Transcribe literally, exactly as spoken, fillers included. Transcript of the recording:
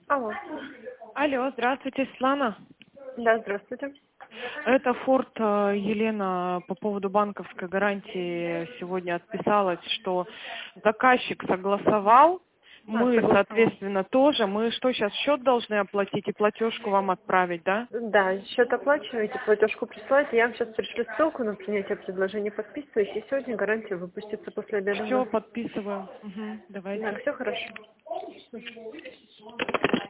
Алло. Алло, здравствуйте, Светлана. Да, здравствуйте. Это Форд э, Елена по поводу банковской гарантии сегодня отписалась, что заказчик согласовал, А, мы, согласовал. соответственно, тоже. Мы что, сейчас счет должны оплатить и платежку вам отправить, да? Да, счет оплачиваете, платежку присылаете. Я вам сейчас пришлю ссылку на принятие предложения, подписывайтесь. И сегодня гарантия выпустится после обеда у Все, нас. подписываю. Угу, Так, давайте. все хорошо.